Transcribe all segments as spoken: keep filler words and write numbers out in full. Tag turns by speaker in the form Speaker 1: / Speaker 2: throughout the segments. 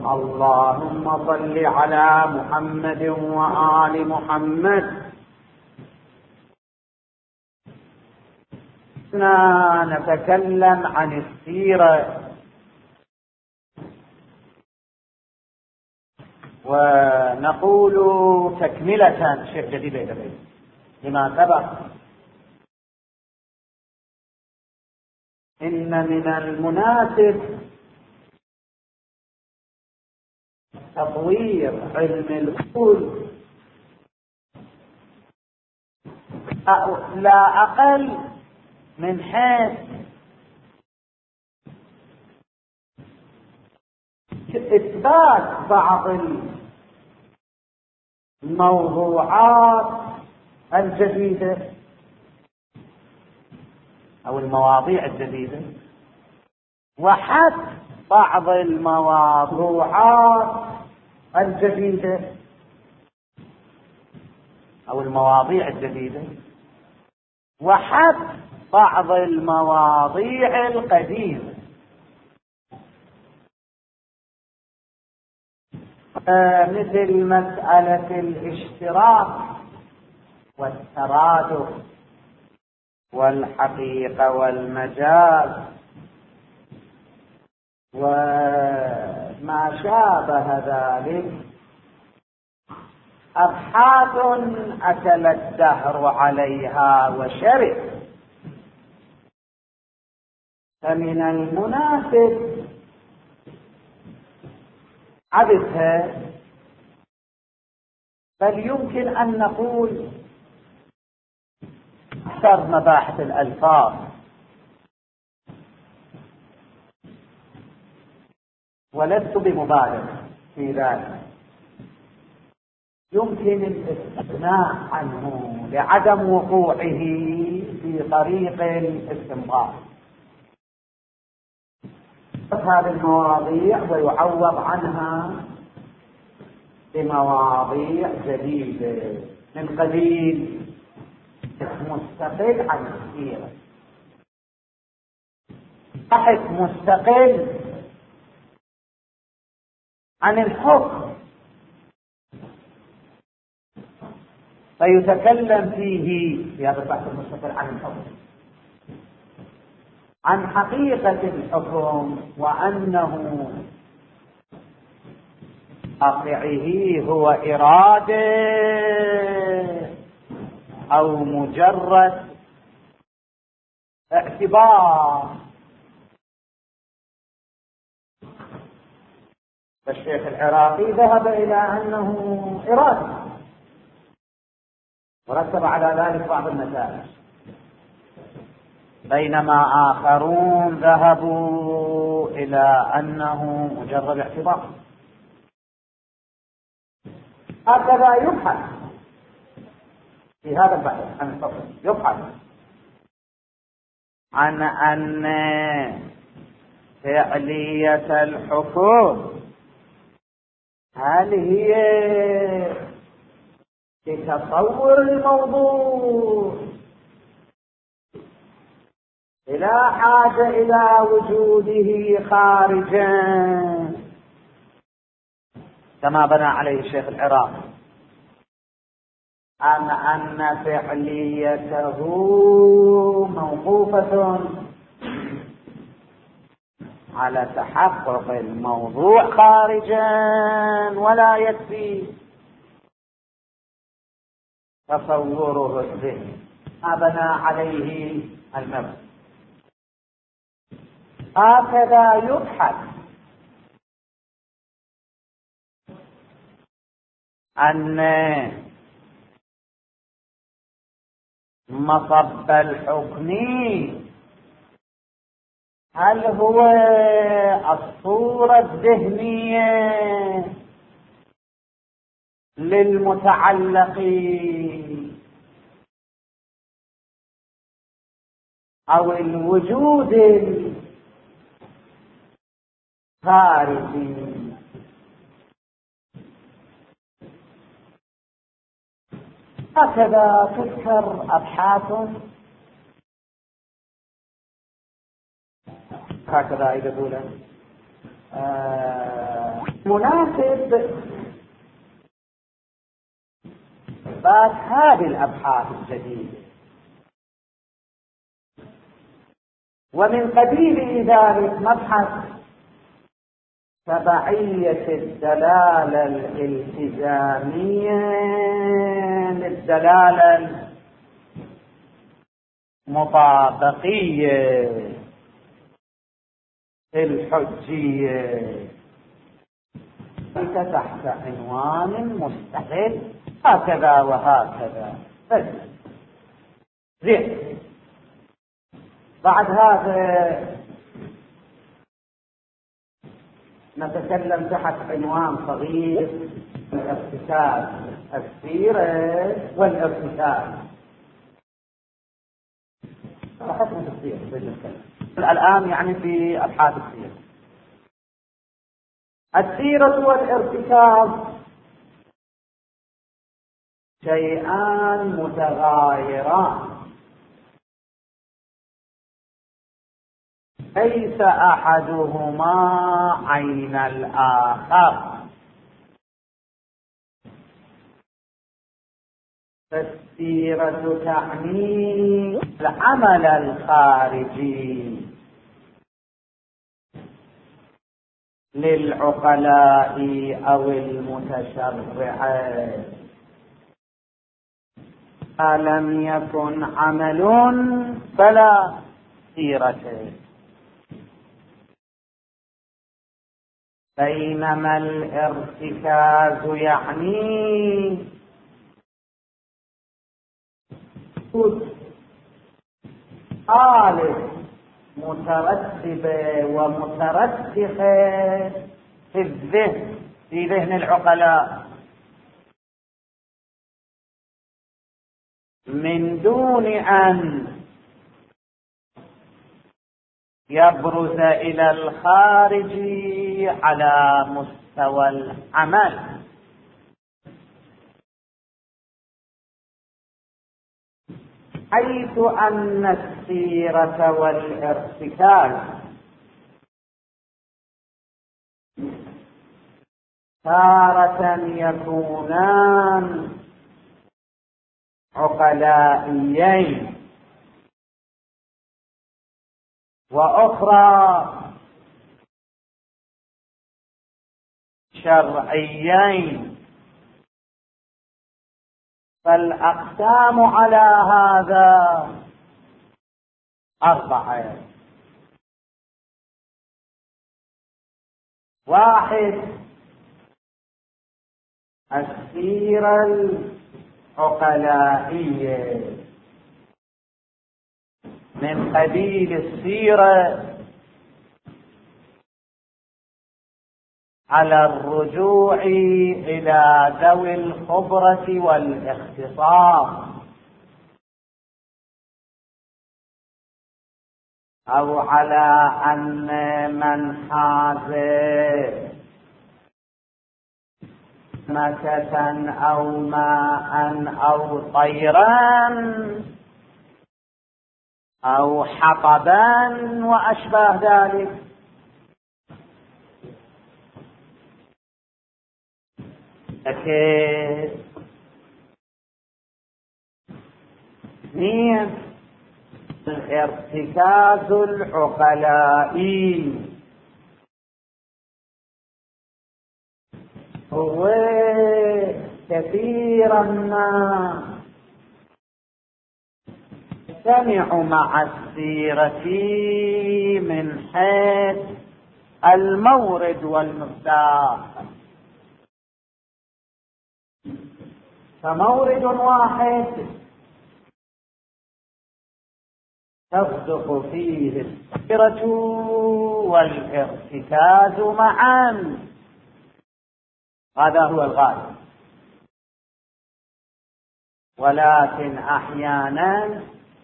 Speaker 1: اللهم صل على محمد وآل محمد. نتكلم عن السيرة ونقول تكملة شيء جديد لما سبق. إن من المناسب تطوير علم الأصول لا أقل من حيث إثبات بعض الموضوعات الجديدة أو المواضيع الجديدة، وحذف بعض الموضوعات الجديدة أو المواضيع الجديدة وحذف بعض المواضيع القديمة، مثل مسألة الاشتراك والترادف والحقيقة والمجاز وما شابه ذلك. أبحاث أكل الدهر عليها وشرب، فمن المناسب عبثها، بل يمكن أن نقول أكثر مباحث الألفاظ ولست بمبالغ في ذلك يمكن الاستغناء عنه لعدم وقوعه في طريق الاستنباط هذه المواضيع ويعوض عنها بمواضيع جديدة من قبيل مستقل عن السيرة، بحث مستقل عن الحكم فيتكلم فيه في هذا البحث المستقل عن الحكم عن حقيقة الحكم، وأنه واقعه هو إرادة أو مجرد اعتبار. الشيخ العراقي ذهب إلى أنه إرادة ورتب على ذلك بعض النتائج، بينما آخرون ذهبوا إلى أنه مجرد اعتبار. هكذا يبحث في هذا البحث عن الحكم، يبحث عن أن فعلية الحكم هل هي لتصور الموضوع بلا حاجة إلى وجوده خارجا كما بنى عليه الشيخ العراقي، أم أن فعليته موقوفة على تحقق الموضوع خارجا ولا يكفي تصوره الذهني ما بنى عليه المبنى. هكذا يبحث أن مصب الحكم هل هو الصورة الذهنية للمتعلق أو الوجود الخارجي. هكذا تذكر أبحاث هكذا يقولون آه مناسب إثبات هذه الأبحاث الجديدة، ومن قبيل ذلك مبحث تبعية الدلالة الالتزامية للدلالة المطابقية الحجية تحت عنوان مستقل هكذا وهكذا. بس زين، بعد هذا نتكلم تحت عنوان صغير: الارتكاز، السيرة والارتكاز. حكم السيرة الآن يعني في أبحاث السيرة. السيرة والارتكاز شيئان متغايران، ليس أحدهما عين الآخر. فالسيرة تعني العمل الخارجي للعقلاء أو المتشرعين، ما لم يكن عمل فلا سيرة. بينما الارتكاز يعني حالة مترتبة ومترسخة في الذهن، في ذهن العقلاء، من دون أن يبرز إلى الخارج على مستوى العمل. حيث أن السيرة والارتكاز تارة يكونان عقلائيين، وأخرى شرعيين. فالأقسام على هذا أربعة: واحد، السيرة العقلائية من قبيل السيرة على الرجوع إلى ذوي الخبرة والاختصاص، أو على أن من حاز مكة أو ماء أو طيرا أو حطبا وأشباه ذلك. أكيد اثنين، الارتكاز العقلائي هو كثيرا ما يجتمع مع السيرة من حيث المورد والمصداق. فمورد واحد تصدق فيه السيرة والارتكاز معا، هذا هو الغالب. ولكن أحيانا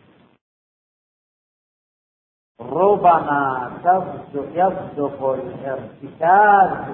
Speaker 1: ربما يصدق الارتكاز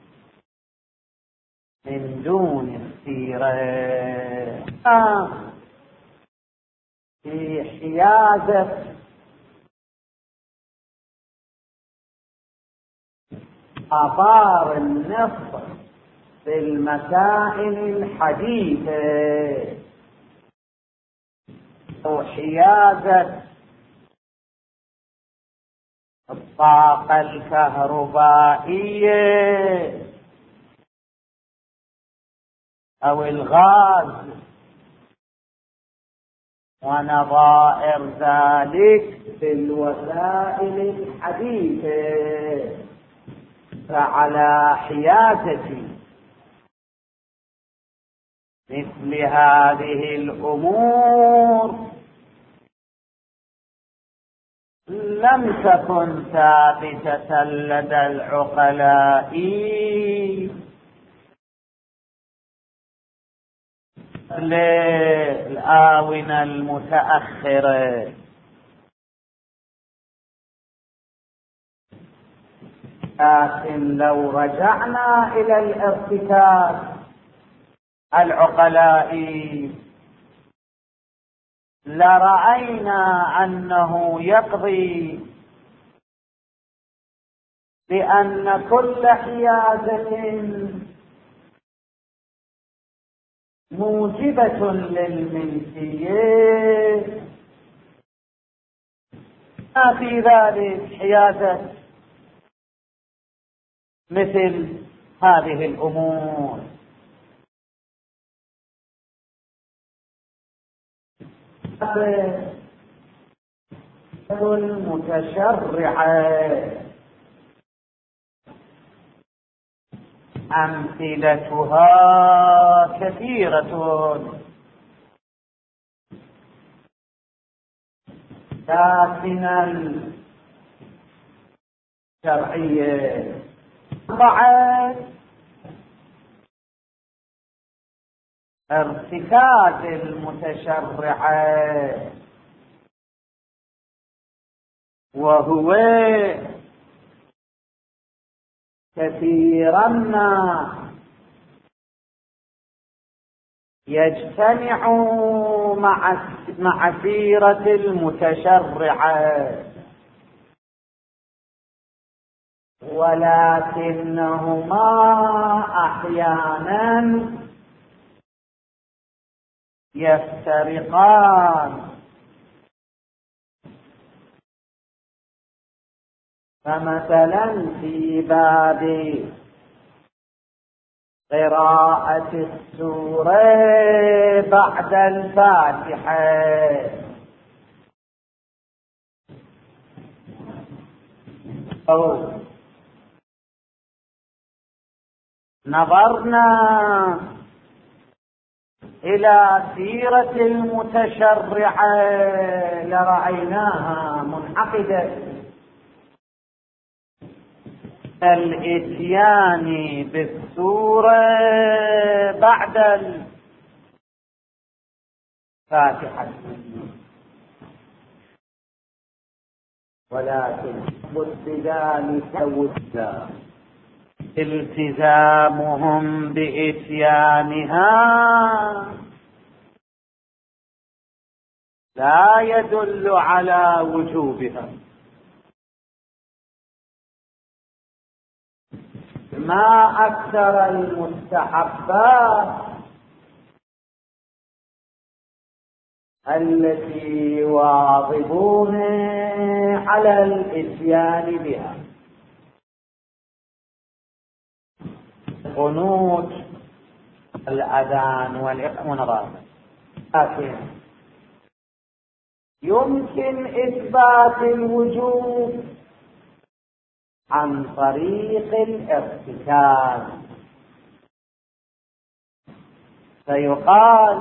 Speaker 1: من دون السيرة في حيازة آثار النص في المسائل الحديثة وحيازة الطاقة الكهربائية أو الغاز ونظائر ذلك في الوسائل الحديثة، فعلى حيازة مثل هذه الأمور لم تكن ثابتة لدى العقلاء للآونة المتأخرة، لكن لو رجعنا إلى الارتكاز العقلائي لرأينا أنه يقضي بأن كل حيازة موجبة للملكية، ما في ذلك حيازة مثل هذه الأمور. المتشرعة أمثلتها كثيرة، لكن الشرعية بعد ارتكاز المتشرعة، وهو كثيرا ما يجتمع مع مع سيرة المتشرعة، ولكنهما أحيانا يفترقان. فمثلا في باب قراءة السورة بعد الفاتحة أو نظرنا إلى سيرة المتشرعة لرأيناها منعقدة الإتيان بالسورة بعد الفاتحة، ولكن بذلك وجد التزامهم بإتيانها لا يدل على وجوبها، ما أكثر المستحبات التي يواظبون على الإتيان بها، قنوت الأذان والإقامة، لكن يمكن إثبات الوجوب عن طريق الارتكاز، فيقال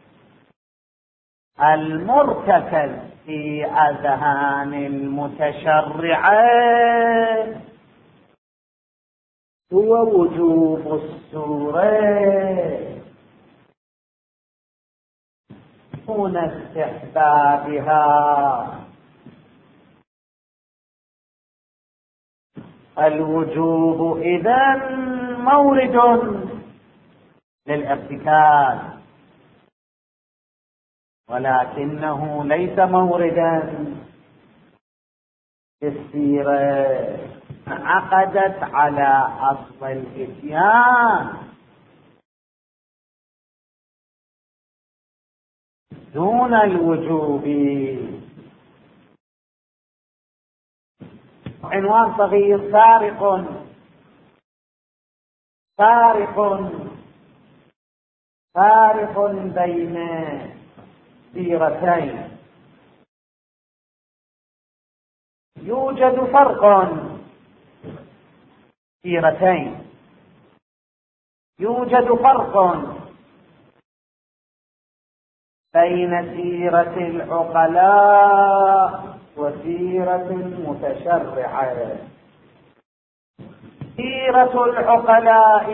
Speaker 1: المرتكز في أذهان المتشرعة هو وجوب السورة دون استحبابها. الوجوب إذن مورد للارتكاز، ولكنه ليس موردا للسيرة. عقدت على أصل الإتيان دون الوجوب. عنوان صغير: فارق فارق فارق بين سيرتين. يوجد فرق سيرتين يوجد فرق بين سيرة العقلاء وسيرة المتشرعة. سيرة العقلاء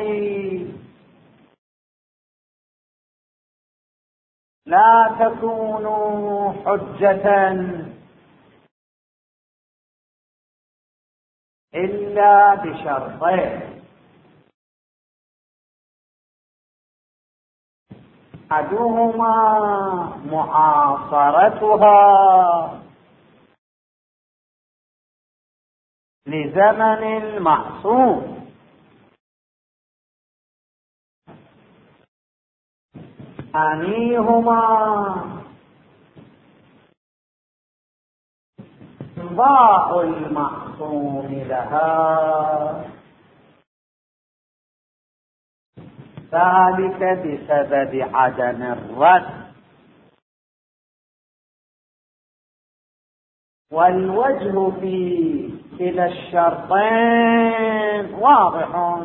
Speaker 1: لا تكون حجة إلا بشرطين: أحدهما معاصرتها لزمن المعصوم، ثانيهما إمضاء المعصوم لها، ذلك بسبب عدم الرد. والوجه في كلا الشرطين واضح،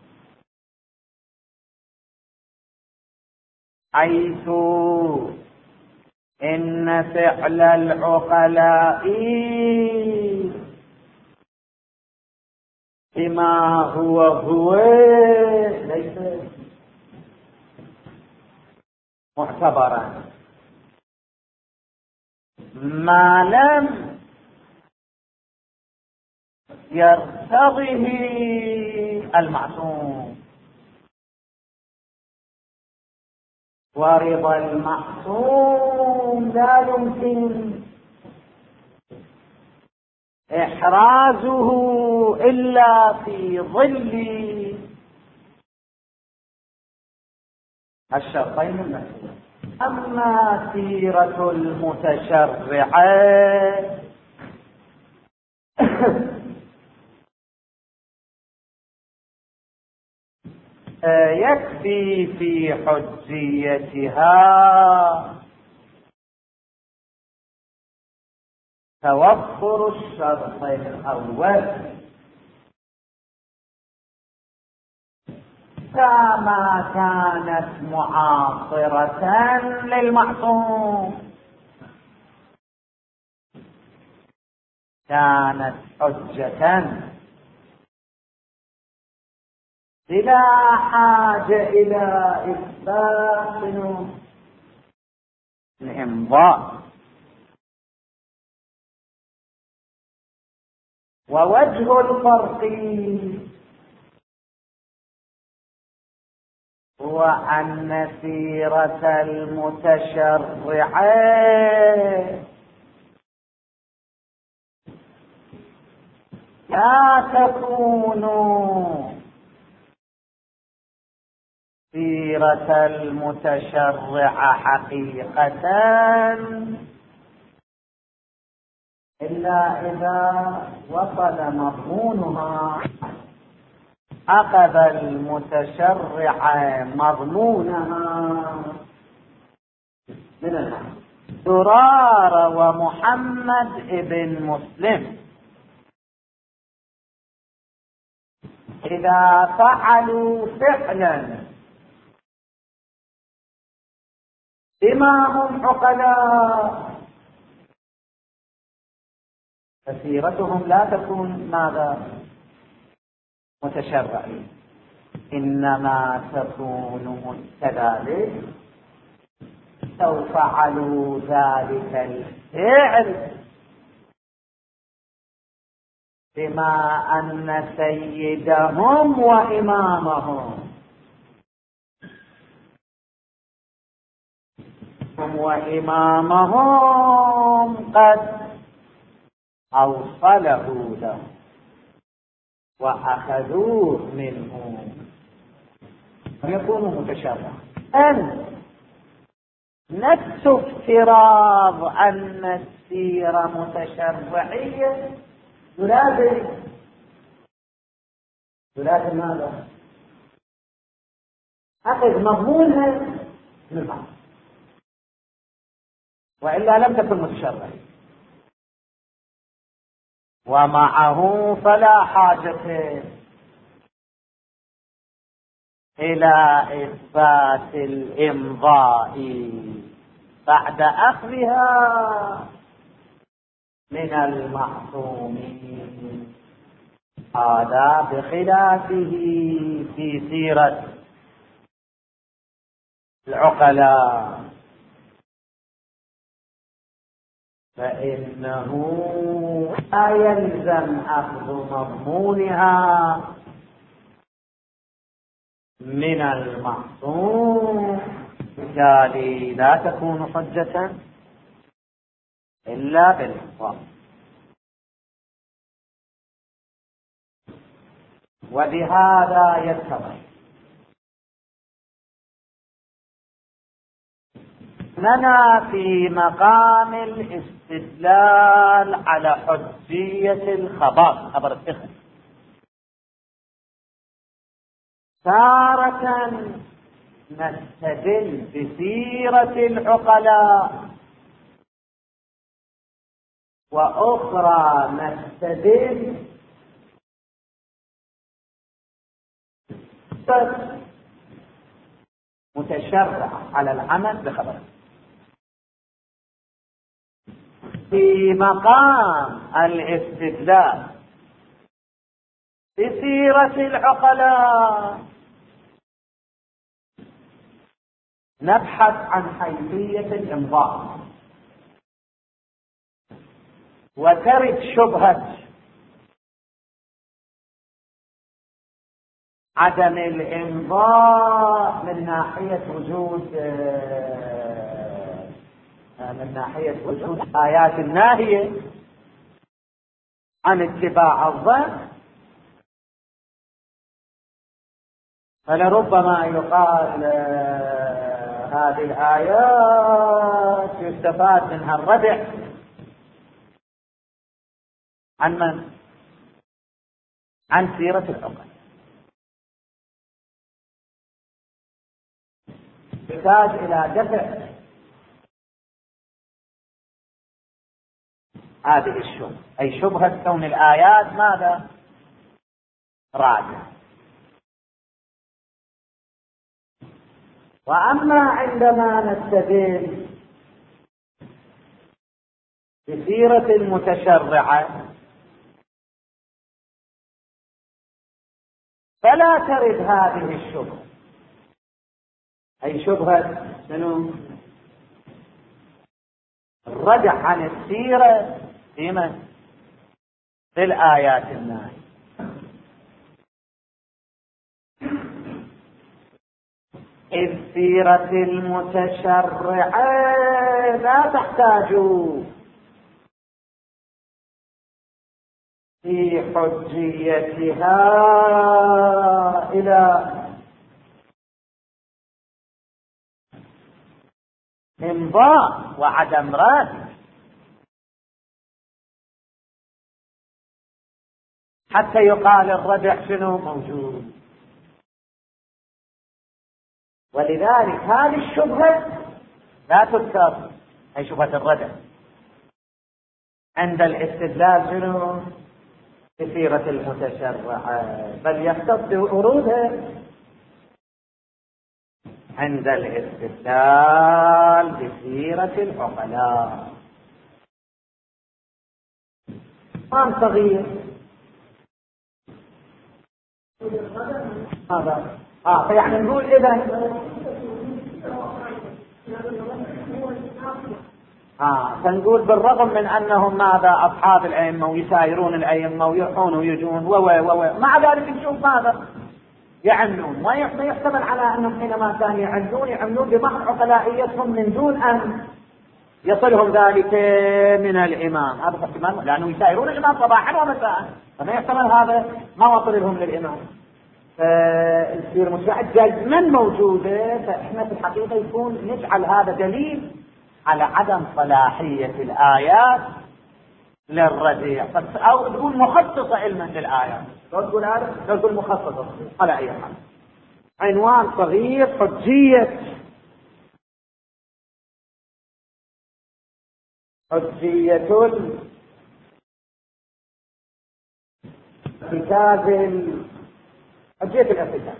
Speaker 1: حيث إن فعل العقلاء بما هو هو ليس معتبرا ما لم يرتضه المعصوم، ورضا المعصوم لا يمكن إحرازه إلا في ظل الشرطين المذكورين. أما سيرة المتشرعة يكفي في حجيتها توفر الشرط الأول كما كانت معاصرة للمعصوم، كانت حجة بلا حاجة إلى إثبات الإمضاء. ووجه الفرق هو أن سيرة المتشرعة لا تكون سيرة المتشرع حقيقة إلا إذا وصل مضمونها، أخذ المتشرع مضمونها من الناس. زرار ومحمد ابن مسلم إذا فعلوا فعلا بما هم عقلاء فسيرتهم لا تكون ماذا؟ متشرعين، إنما تكون كذلك لو فعلوا ذلك الفعل بما أن سيدهم وإمامهم وإمامهم قد أوصله له. وأخذوه منه يكون متشرع. أن نفس افتراض أن السيرة متشرعية يلازم يلازم ماذا؟ أخذ مضمونها من البعض، وإلا لم تكن متشرعية. ومعه فلا حاجة إلى إثبات الإمضاء بعد أخذها من المعصومين، هذا بخلافه في سيرة العقلاء، فإنه لا يلزم أخذ مضمونها من المعصوم، بالتالي لا تكون حجة إلا بالإحصاء. وبهذا يتضح أننا في مقام الاستدلال على حجية الخبر، خبر الثقة، تارة نستدل بسيرة العقلاء، وأخرى نستدل متشرع على العمل بخبره. في مقام الاستدلال بسيرة العقلاء نبحث عن حيثية الإمضاء، وترد شبهة عدم الإمضاء من ناحية وجود من ناحية وجود آيات الناهية عن اتباع الظن، فلربما يقال هذه الآيات يستفاد منها الردع عن من؟ عن سيرة العقل، يحتاج إلى دفع هذه الشبهة، أي شبهة كون الآيات ماذا؟ راجع. وأما عندما نستدل بسيرة المتشرعة فلا ترد هذه الشبهة، أي شبهة شنو؟ الرجع عن السيرة فيما في الآيات الناهية. إذ سيرة المتشرعة لا تحتاج في حجيتها إلى إمضاء وعدم رد حتى يقال الردع شنو موجود. ولذلك هذه الشبهة لا تذكر، أي شبهة الردع، عند الاستدلال شنو بسيرة المتشرعة، بل يختص بورودها عند الاستدلال بسيرة العقلاء. ما صغير هذا اه فيعني نقول اذا اه فنقول بالرغم من انهم ماذا اصحاب الائمه ويسايرون الائمه ويروحون ويجون و و مع ذلك نشوف ماذا يعنون، ما يحتمل على انهم حينما كانوا يعنون يعنون بمحض عقلائيتهم من دون ان يصلهم ذلك من الامام، هذا احتمال لانه يسايرون الامام صباحا ومساء، فما يحتمل هذا ما وصل لهم للإمام. فالسير مشاهد جزما موجودة، فإحنا في الحقيقة يكون نجعل هذا دليل على عدم صلاحية الآيات للرديع، أو تكون مخصصة علما للآيات. لو تقول هذا لو تقول مخصصة على أي حال. عنوان صغير: حجية حجية الكتاب حجية الكتاب.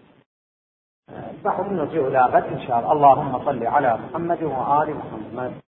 Speaker 1: صح، منه جهة لا غد إن شاء الله. اللهم صل على محمد وآل محمد.